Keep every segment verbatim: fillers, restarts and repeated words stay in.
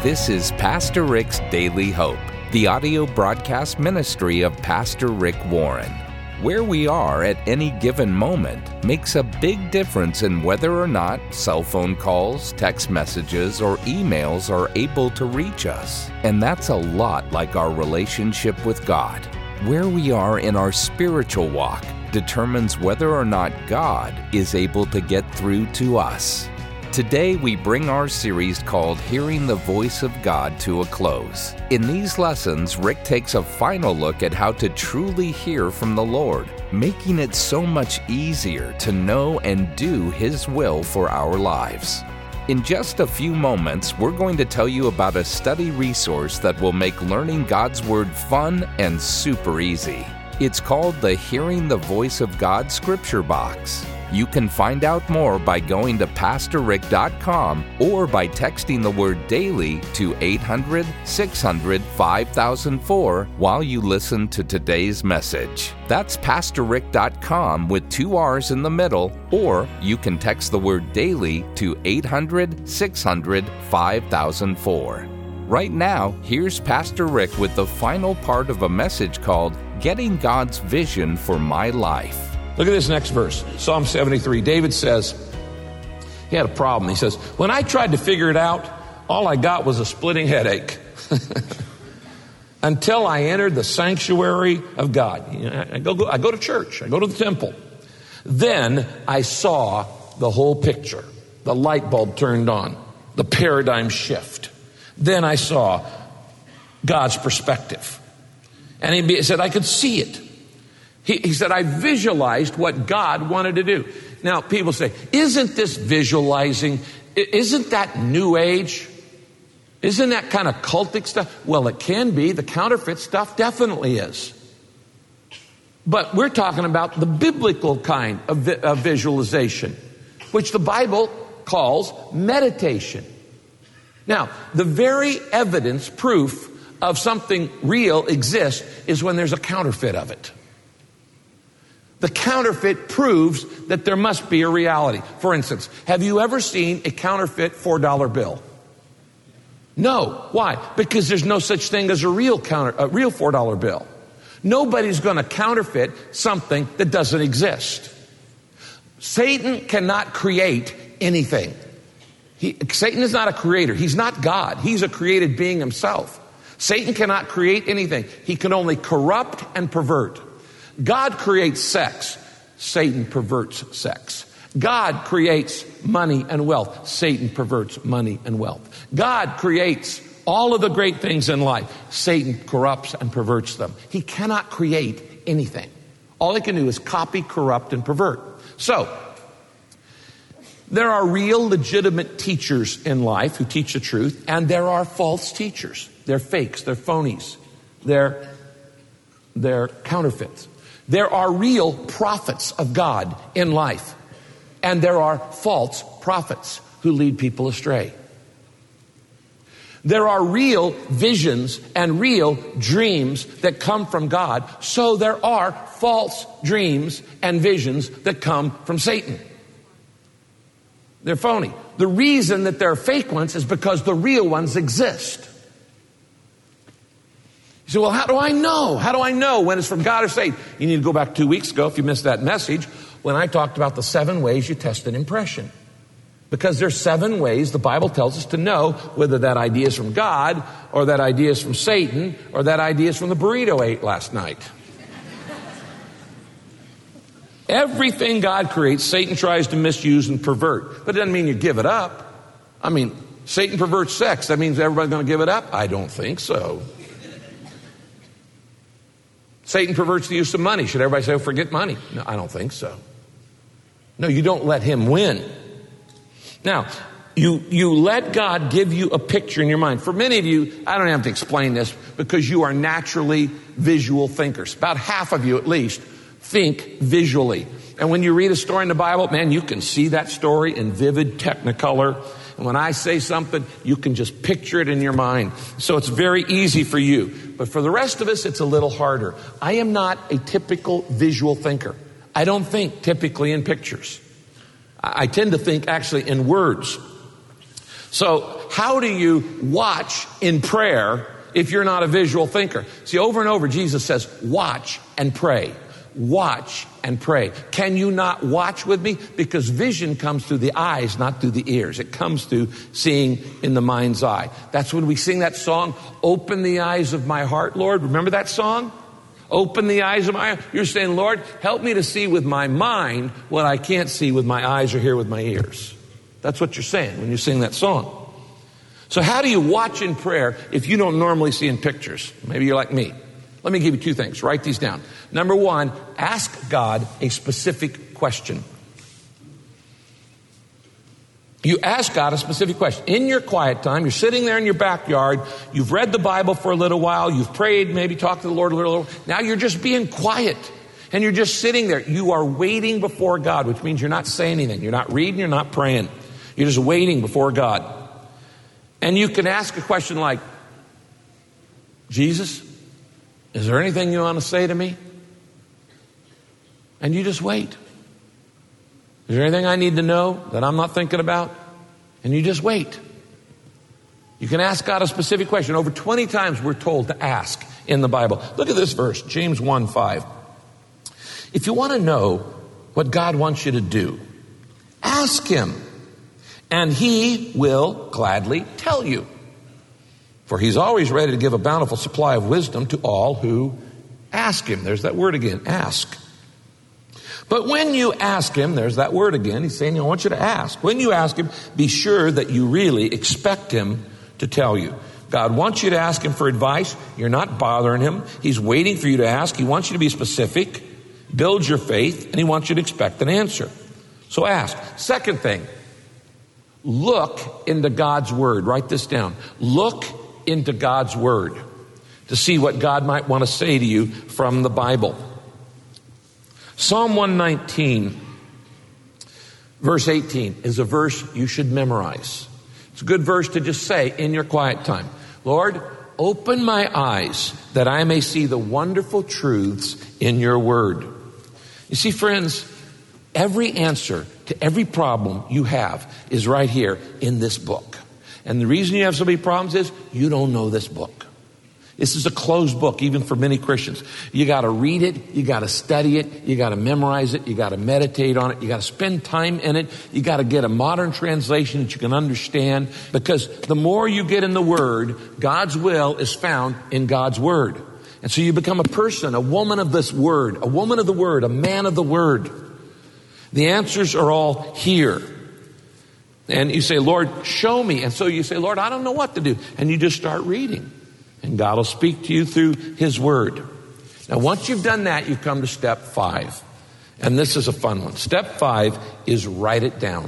This is Pastor Rick's Daily Hope, the audio broadcast ministry of Pastor Rick Warren. Where we are at any given moment makes a big difference in whether or not cell phone calls, text messages, or emails are able to reach us. And that's a lot like our relationship with God. Where we are in our spiritual walk determines whether or not God is able to get through to us. Today we bring our series called Hearing the Voice of God to a close. In these lessons, Rick takes a final look at how to truly hear from the Lord, making it so much easier to know and do His will for our lives. In just a few moments, we're going to tell you about a study resource that will make learning God's Word fun and super easy. It's called the Hearing the Voice of God Scripture Box. You can find out more by going to pastor rick dot com or by texting the word DAILY to eight hundred, six hundred, five thousand four while you listen to today's message. That's pastor rick dot com with two R's in the middle, or you can text the word DAILY to eight hundred, six hundred, five thousand four. Right now, here's Pastor Rick with the final part of a message called Getting God's Vision for My Life. Look at this next verse, Psalm seventy-three. David says, he had a problem. He says, when I tried to figure it out, all I got was a splitting headache. Until I entered the sanctuary of God. You know, I, go, I go to church. I go to the temple. Then I saw the whole picture. The light bulb turned on. The paradigm shift. Then I saw God's perspective. And he said, I could see it. He, he said, I visualized what God wanted to do. Now, people say, isn't this visualizing, isn't that new age? Isn't that kind of cultic stuff? Well, it can be. The counterfeit stuff definitely is. But we're talking about the biblical kind of, vi- of visualization, which the Bible calls meditation. Now, the very evidence, proof of something real exists is when there's a counterfeit of it. The counterfeit proves that there must be a reality. For instance, have you ever seen a counterfeit four dollar bill? No. Why? Because there's no such thing as a real counter, a real four dollar bill. Nobody's going to counterfeit something that doesn't exist. Satan cannot create anything. He, Satan is not a creator. He's not God. He's a created being himself. Satan cannot create anything. He can only corrupt and pervert. God creates sex. Satan perverts sex. God creates money and wealth. Satan perverts money and wealth. God creates all of the great things in life. Satan corrupts and perverts them. He cannot create anything. All he can do is copy, corrupt, and pervert. So, there are real legitimate teachers in life who teach the truth, and there are false teachers. They're fakes, they're phonies, they're, they're counterfeits. There are real prophets of God in life, and there are false prophets who lead people astray. There are real visions and real dreams that come from God, so there are false dreams and visions that come from Satan. They're phony. The reason that they're fake ones is because the real ones exist. You say, well, how do I know? How do I know when it's from God or Satan? You need to go back two weeks ago if you missed that message when I talked about the seven ways you test an impression. Because there's seven ways the Bible tells us to know whether that idea is from God or that idea is from Satan or that idea is from the burrito I ate last night. Everything God creates, Satan tries to misuse and pervert. But it doesn't mean you give it up. I mean, Satan perverts sex. That means everybody's going to give it up? I don't think so. Satan perverts the use of money. Should everybody say, oh, forget money? No, I don't think so. No, you don't let him win. Now, you, you let God give you a picture in your mind. For many of you, I don't have to explain this because you are naturally visual thinkers. About half of you at least think visually. And when you read a story in the Bible, man, you can see that story in vivid technicolor. And when I say something, you can just picture it in your mind. So it's very easy for you. But for the rest of us, it's a little harder. I am not a typical visual thinker. I don't think typically in pictures. I tend to think actually in words. So how do you watch in prayer if you're not a visual thinker? See, over and over, Jesus says, watch and pray. Watch and pray. Can you not watch with me? Because vision comes through the eyes, not through the ears. It comes through seeing in the mind's eye. That's when we sing that song, Open the Eyes of My Heart, Lord. Remember that song? Open the eyes of my heart. You're saying, Lord, help me to see with my mind what I can't see with my eyes or hear with my ears. That's what you're saying when you sing that song. So how do you watch in prayer if you don't normally see in pictures? Maybe you're like me. Let me give you two things. Write these down. Number one, ask God a specific question. You ask God a specific question. In your quiet time, you're sitting there in your backyard, you've read the Bible for a little while, you've prayed, maybe talked to the Lord a little. Now you're just being quiet. And you're just sitting there. You are waiting before God, which means you're not saying anything. You're not reading, you're not praying. You're just waiting before God. And you can ask a question like, Jesus, is there anything you want to say to me? And you just wait. Is there anything I need to know that I'm not thinking about? And you just wait. You can ask God a specific question. Over twenty times we're told to ask in the Bible. Look at this verse, James one five. If you want to know what God wants you to do, ask him, and he will gladly tell you. For he's always ready to give a bountiful supply of wisdom to all who ask him. There's that word again, ask. But when you ask him, there's that word again, he's saying, I want you to ask. When you ask him, be sure that you really expect him to tell you. God wants you to ask him for advice. You're not bothering him. He's waiting for you to ask. He wants you to be specific, build your faith, and he wants you to expect an answer. So ask. Second thing, look into God's word. Write this down. Look into God's word to see what God might want to say to you from the Bible. Psalm one nineteen, verse eighteen, is a verse you should memorize. It's a good verse to just say in your quiet time. Lord, open my eyes that I may see the wonderful truths in your word. You see, friends, every answer to every problem you have is right here in this book. And the reason you have so many problems is you don't know this book. This is a closed book, even for many Christians. You got to read it. You got to study it. You got to memorize it. You got to meditate on it. You got to spend time in it. You got to get a modern translation that you can understand, because the more you get in the Word, God's will is found in God's Word. And so you become a person, a woman of this Word, a woman of the Word, a man of the Word. The answers are all here. And you say, Lord, show me. And so you say, Lord, I don't know what to do. And you just start reading. And God will speak to you through his word. Now, once you've done that, you come to step five. And this is a fun one. Step five is write it down.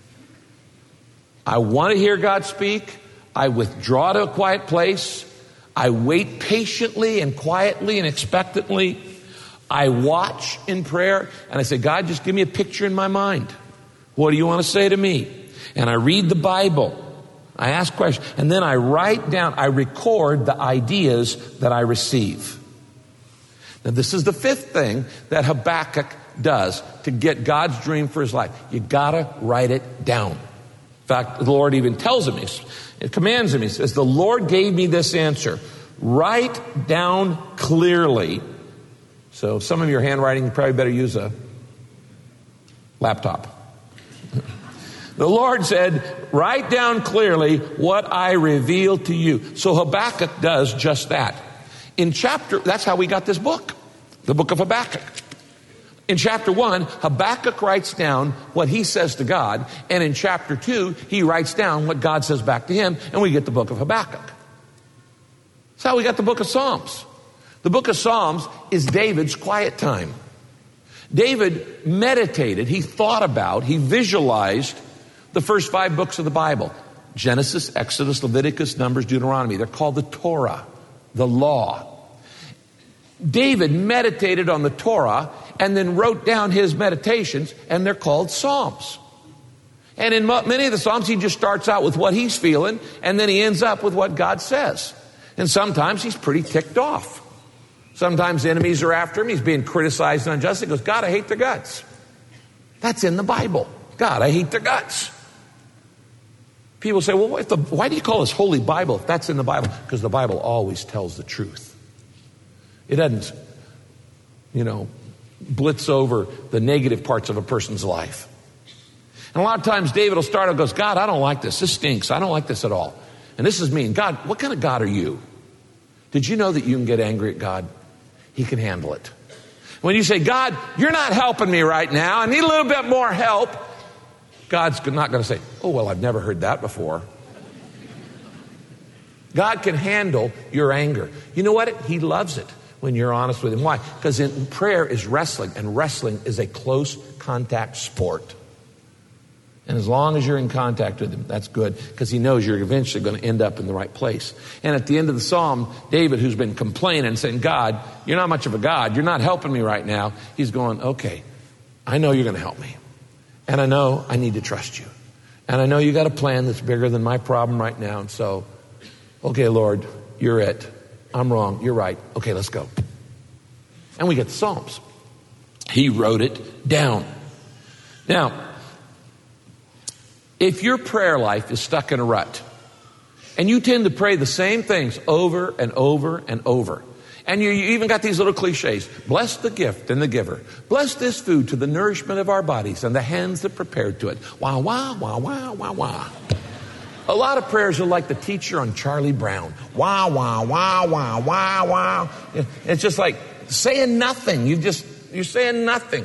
I want to hear God speak. I withdraw to a quiet place. I wait patiently and quietly and expectantly. I watch in prayer. And I say, God, just give me a picture in my mind. What do you want to say to me? And I read the Bible. I ask questions, and then I write down, I record the ideas that I receive. Now, this is the fifth thing that Habakkuk does to get God's dream for his life. You gotta write it down. In fact, the Lord even tells him, it commands him, he says, the Lord gave me this answer. Write down clearly. So some of your handwriting, you probably better use a laptop. The Lord said, write down clearly what I reveal to you. So Habakkuk does just that. In chapter, that's how we got this book, the book of Habakkuk. In chapter one, Habakkuk writes down what he says to God. And in chapter two, he writes down what God says back to him. And we get the book of Habakkuk. That's how we got the book of Psalms. The book of Psalms is David's quiet time. David meditated, he thought about, he visualized the first five books of the Bible. Genesis, Exodus, Leviticus, Numbers, Deuteronomy. They're called the Torah, the law. David meditated on the Torah and then wrote down his meditations, and they're called Psalms. And in many of the Psalms, he just starts out with what he's feeling, and then he ends up with what God says. And sometimes he's pretty ticked off. Sometimes enemies are after him. He's being criticized unjustly. He goes, God, I hate their guts. That's in the Bible. God, I hate their guts. People say, well, if the, why do you call this Holy Bible if that's in the Bible? Because the Bible always tells the truth. It doesn't, you know, blitz over the negative parts of a person's life. And a lot of times David will start and goes, God, I don't like this. This stinks. I don't like this at all. And this is mean. God, what kind of God are you? Did you know that you can get angry at God? He can handle it. When you say, God, you're not helping me right now. I need a little bit more help. God's not going to say, oh, well, I've never heard that before. God can handle your anger. You know what? He loves it when you're honest with him. Why? Because in prayer is wrestling, and wrestling is a close contact sport. And as long as you're in contact with him, that's good, because he knows you're eventually going to end up in the right place. And at the end of the psalm, David, who's been complaining and saying, God, you're not much of a God. You're not helping me right now. He's going, okay, I know you're going to help me. And I know I need to trust you. And I know you got a plan that's bigger than my problem right now. And so, okay, Lord, you're it. I'm wrong. You're right. Okay, let's go. And we get the Psalms. He wrote it down. Now, if your prayer life is stuck in a rut, and you tend to pray the same things over and over and over, and you, you even got these little cliches, bless the gift and the giver, bless this food to the nourishment of our bodies and the hands that prepared to it, wah, wah, wah, wah, wah, wah. A lot of prayers are like the teacher on Charlie Brown, wah, wah, wah, wah, wah, wah. It's just like saying nothing. You just, you're saying nothing.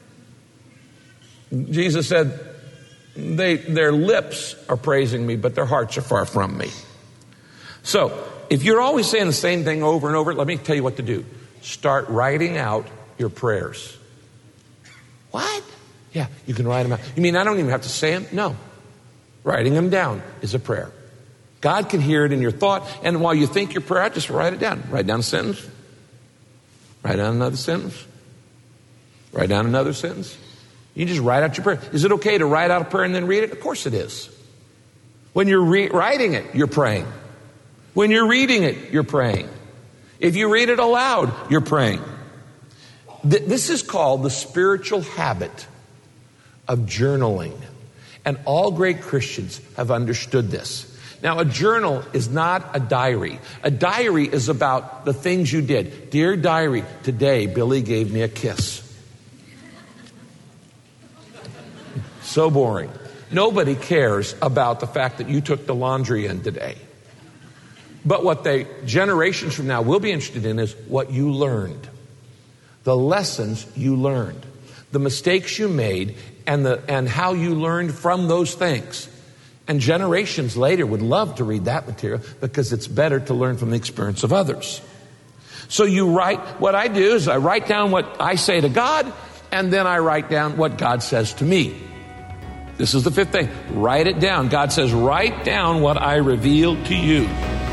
Jesus said, They, their lips are praising me, but their hearts are far from me. So, if you're always saying the same thing over and over, let me tell you what to do. Start writing out your prayers. What? Yeah, you can write them out. You mean I don't even have to say them? No. Writing them down is a prayer. God can hear it in your thought, and while you think your prayer out, just write it down. Write down a sentence. Write down another sentence. Write down another sentence. You just write out your prayer. Is it okay to write out a prayer and then read it? Of course it is. When you're re- writing it, you're praying. When you're reading it, you're praying. If you read it aloud, you're praying. Th- this is called the spiritual habit of journaling. And all great Christians have understood this. Now, a journal is not a diary. A diary is about the things you did. Dear diary, today Billy gave me a kiss. So boring. Nobody cares about the fact that you took the laundry in today. But what they, generations from now, will be interested in is what you learned. The lessons you learned. The mistakes you made and, the, and how you learned from those things. And generations later would love to read that material because it's better to learn from the experience of others. So you write, what I do is I write down what I say to God, and then I write down what God says to me. This is the fifth thing. Write it down. God says, write down what I revealed to you.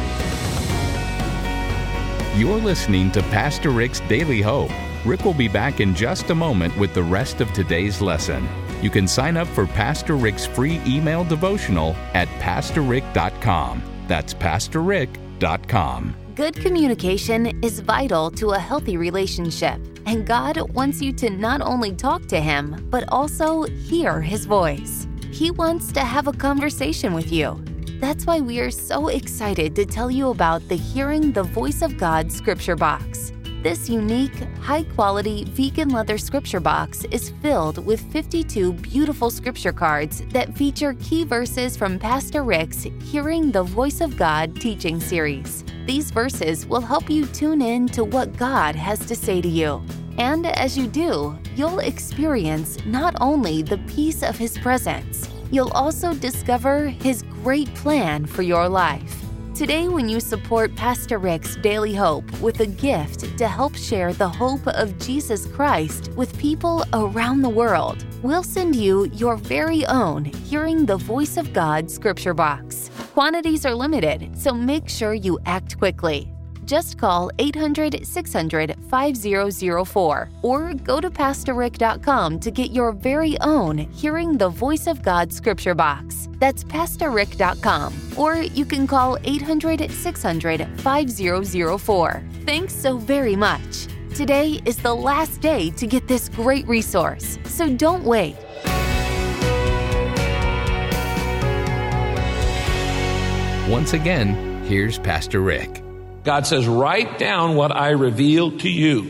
You're listening to Pastor Rick's Daily Hope. Rick will be back in just a moment with the rest of today's lesson. You can sign up for Pastor Rick's free email devotional at pastor rick dot com. That's pastor rick dot com. Good communication is vital to a healthy relationship, and God wants you to not only talk to Him, but also hear His voice. He wants to have a conversation with you. That's why we are so excited to tell you about the Hearing the Voice of God Scripture Box. This unique, high-quality vegan leather scripture box is filled with fifty-two beautiful scripture cards that feature key verses from Pastor Rick's Hearing the Voice of God teaching series. These verses will help you tune in to what God has to say to you. And as you do, you'll experience not only the peace of His presence, you'll also discover His great plan for your life. Today, when you support Pastor Rick's Daily Hope with a gift to help share the hope of Jesus Christ with people around the world, we'll send you your very own Hearing the Voice of God scripture box. Quantities are limited, so make sure you act quickly. Just call eight hundred, six hundred, five zero zero four or go to pastor rick dot com to get your very own Hearing the Voice of God scripture box. That's pastor rick dot com, or you can call eight hundred, six hundred, five zero zero four. Thanks so very much. Today is the last day to get this great resource, so don't wait. Once again, here's Pastor Rick. God says, write down what I reveal to you.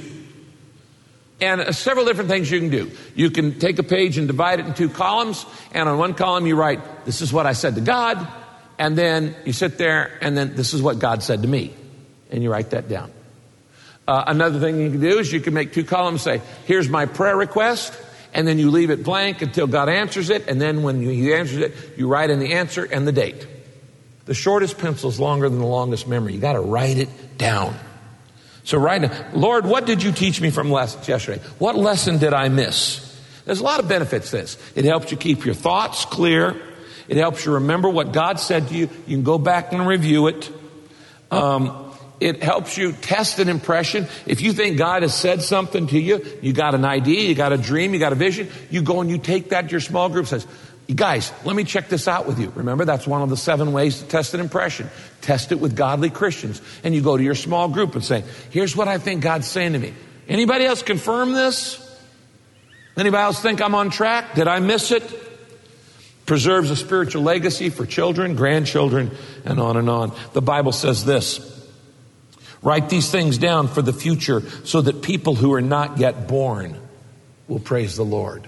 And uh, several different things you can do. You can take a page and divide it in two columns. And on one column you write, this is what I said to God. And then you sit there and then this is what God said to me. And you write that down. Uh, another thing you can do is you can make two columns, say, here's my prayer request. And then you leave it blank until God answers it. And then when He answers it, you write in the answer and the date. The shortest pencil is longer than the longest memory. You got to write it down. So right now, Lord, what did you teach me from lessons yesterday? What lesson did I miss? There's a lot of benefits to this. It helps you keep your thoughts clear. It helps you remember what God said to you. You can go back and review it. Um, it helps you test an impression. If you think God has said something to you, you got an idea, you got a dream, you got a vision, you go and you take that to your small group, says, guys, let me check this out with you. Remember, that's one of the seven ways to test an impression. Test it with godly Christians. And you go to your small group and say, here's what I think God's saying to me. Anybody else confirm this? Anybody else think I'm on track? Did I miss it? Preserves a spiritual legacy for children, grandchildren, and on and on. The Bible says this, write these things down for the future so that people who are not yet born will praise the Lord.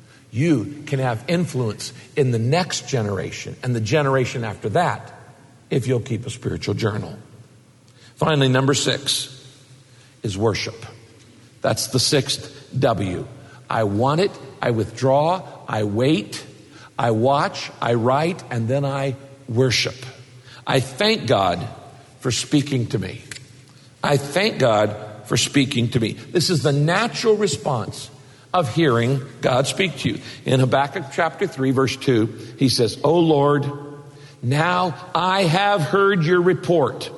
You can have influence in the next generation and the generation after that if you'll keep a spiritual journal. Finally, number six is worship. That's the sixth W. I want it, I withdraw, I wait, I watch, I write, and then I worship. I thank God for speaking to me. I thank God for speaking to me. This is the natural response of hearing God speak to you. In Habakkuk chapter three, verse two, he says, O Lord, now I have heard your report,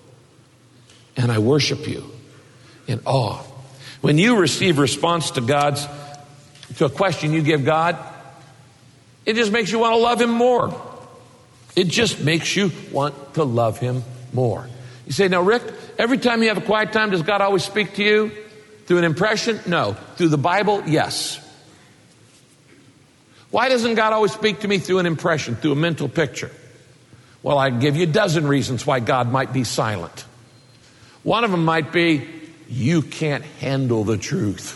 and I worship you in awe. When you receive response to God's, to a question you give God, it just makes you want to love Him more. It just makes you want to love Him more. You say, now Rick, every time you have a quiet time, does God always speak to you? Through an impression? No. Through the Bible? Yes. Why doesn't God always speak to me through an impression, through a mental picture? Well, I can give you a dozen reasons why God might be silent. One of them might be, you can't handle the truth.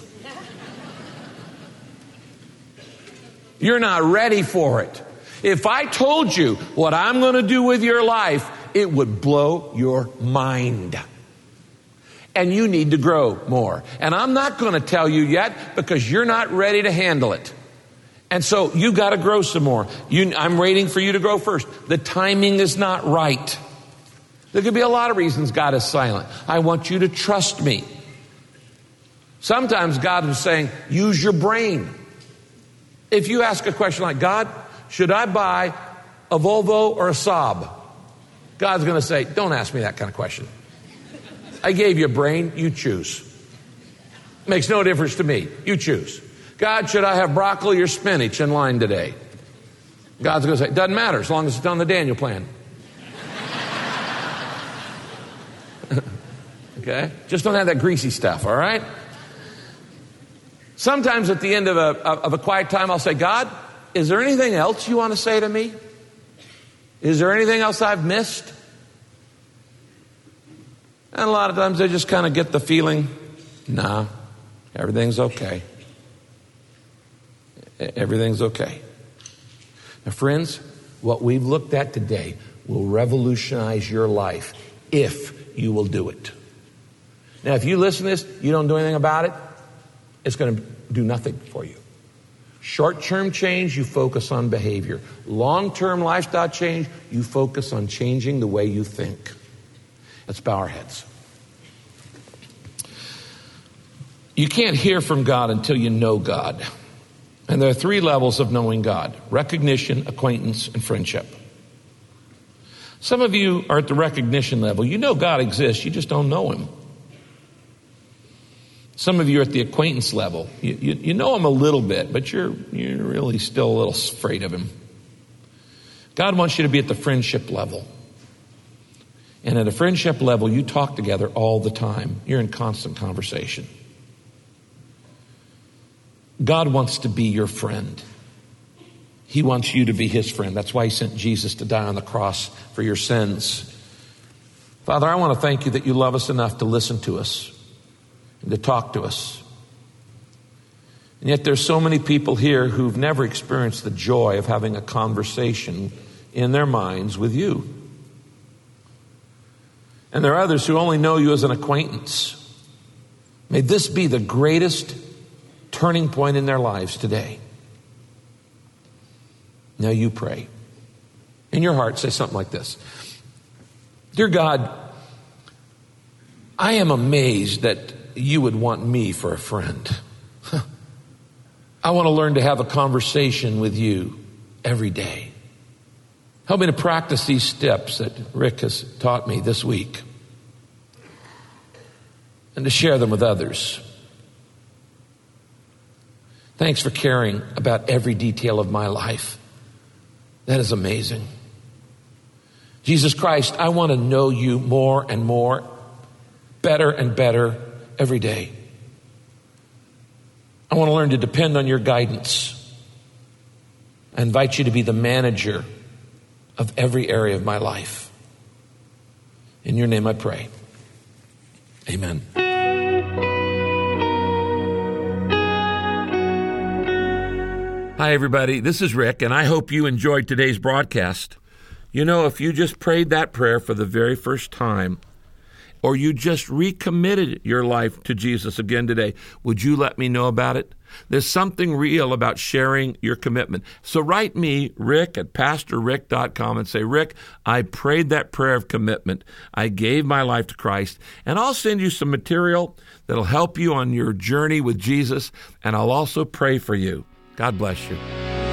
You're not ready for it. If I told you what I'm going to do with your life, it would blow your mind. And you need to grow more. And I'm not going to tell you yet because you're not ready to handle it. And so you got to grow some more. You, I'm waiting for you to grow first. The timing is not right. There could be a lot of reasons God is silent. I want you to trust me. Sometimes God is saying, use your brain. If you ask a question like, God, should I buy a Volvo or a Saab? God's going to say, don't ask me that kind of question. I gave you a brain, you choose. Makes no difference to me. You choose. God, should I have broccoli or spinach in line today? God's going to say, doesn't matter as long as it's on the Daniel plan. Okay? Just don't have that greasy stuff, all right? Sometimes at the end of a, of a quiet time, I'll say, God, is there anything else you want to say to me? Is there anything else I've missed? And a lot of times I just kind of get the feeling, nah, everything's okay. Everything's okay. Now, friends, what we've looked at today will revolutionize your life if you will do it. Now, if you listen to this, you don't do anything about it, it's going to do nothing for you. Short-term change, you focus on behavior. Long-term lifestyle change, you focus on changing the way you think. Let's bow our heads. You can't hear from God until you know God. And there are three levels of knowing God: recognition, acquaintance, and friendship. Some of you are at the recognition level. You know God exists, you just don't know Him. Some of you are at the acquaintance level. You, you, you know Him a little bit, but you're, you're really still a little afraid of Him. God wants you to be at the friendship level. And at a friendship level, you talk together all the time. You're in constant conversation. God wants to be your friend. He wants you to be his friend. That's why he sent Jesus to die on the cross for your sins. Father, I want to thank you that you love us enough to listen to us and to talk to us. And yet there's so many people here who've never experienced the joy of having a conversation in their minds with you. And there are others who only know you as an acquaintance. May this be the greatest turning point in their lives today. Now you pray. In your heart, say something like this. Dear God, I am amazed that you would want me for a friend. I want to learn to have a conversation with you every day. Help me to practice these steps that Rick has taught me this week and to share them with others. Thanks for caring about every detail of my life. That is amazing. Jesus Christ, I want to know you more and more, better and better every day. I want to learn to depend on your guidance. I invite you to be the manager of every area of my life. In your name I pray. Amen. Hi, everybody. This is Rick, and I hope you enjoyed today's broadcast. You know, if you just prayed that prayer for the very first time, or you just recommitted your life to Jesus again today, would you let me know about it? There's something real about sharing your commitment. So write me, Rick, at pastor rick dot com and say, Rick, I prayed that prayer of commitment. I gave my life to Christ, and I'll send you some material that'll help you on your journey with Jesus, and I'll also pray for you. God bless you.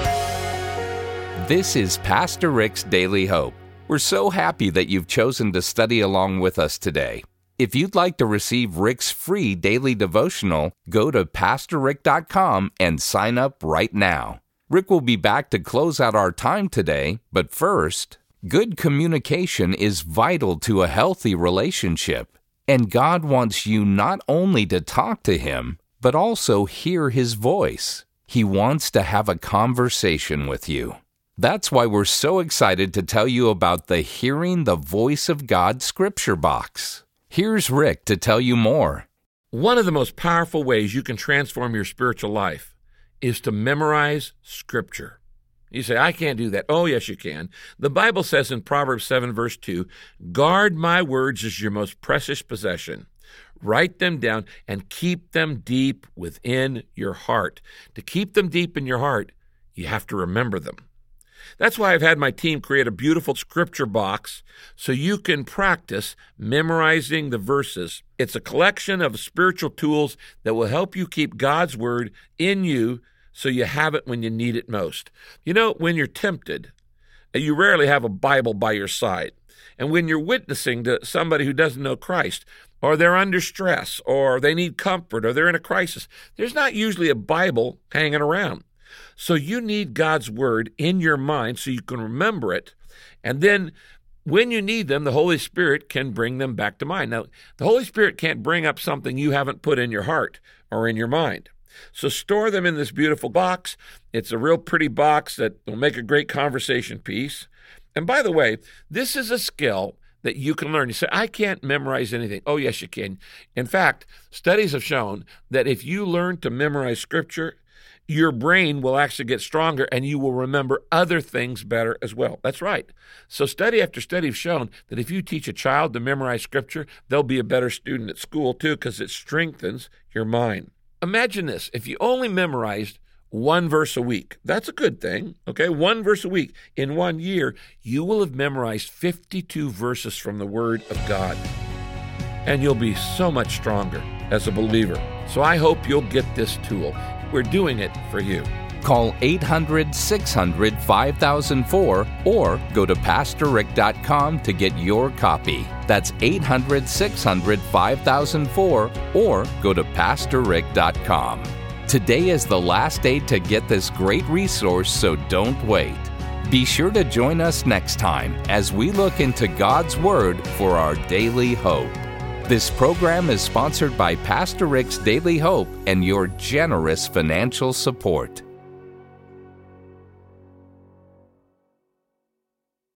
This is Pastor Rick's Daily Hope. We're so happy that you've chosen to study along with us today. If you'd like to receive Rick's free daily devotional, go to pastor rick dot com and sign up right now. Rick will be back to close out our time today, but first, good communication is vital to a healthy relationship, and God wants you not only to talk to Him, but also hear His voice. He wants to have a conversation with you. That's why we're so excited to tell you about the Hearing the Voice of God Scripture Box. Here's Rick to tell you more. One of the most powerful ways you can transform your spiritual life is to memorize Scripture. You say, I can't do that. Oh, yes, you can. The Bible says in Proverbs seven, verse two, guard my words as your most precious possession. Write them down and keep them deep within your heart. To keep them deep in your heart, you have to remember them. That's why I've had my team create a beautiful scripture box so you can practice memorizing the verses. It's a collection of spiritual tools that will help you keep God's word in you so you have it when you need it most. You know, when you're tempted, you rarely have a Bible by your side. And when you're witnessing to somebody who doesn't know Christ, or they're under stress, or they need comfort, or they're in a crisis, there's not usually a Bible hanging around. So you need God's word in your mind so you can remember it. And then when you need them, the Holy Spirit can bring them back to mind. Now, the Holy Spirit can't bring up something you haven't put in your heart or in your mind. So store them in this beautiful box. It's a real pretty box that will make a great conversation piece. And by the way, this is a skill that you can learn. You say, I can't memorize anything. Oh, yes, you can. In fact, studies have shown that if you learn to memorize Scripture, your brain will actually get stronger and you will remember other things better as well. That's right. So study after study have shown that if you teach a child to memorize Scripture, they'll be a better student at school too because it strengthens your mind. Imagine this. If you only memorized one verse a week, that's a good thing, okay? One verse a week. In one year, you will have memorized fifty-two verses from the Word of God. And you'll be so much stronger as a believer. So I hope you'll get this tool. We're doing it for you. Call eight hundred, six hundred, five thousand four or go to pastor rick dot com to get your copy. That's eight hundred, six hundred, five thousand four or go to pastor rick dot com. Today is the last day to get this great resource, so don't wait. Be sure to join us next time as we look into God's Word for our daily hope. This program is sponsored by Pastor Rick's Daily Hope and your generous financial support.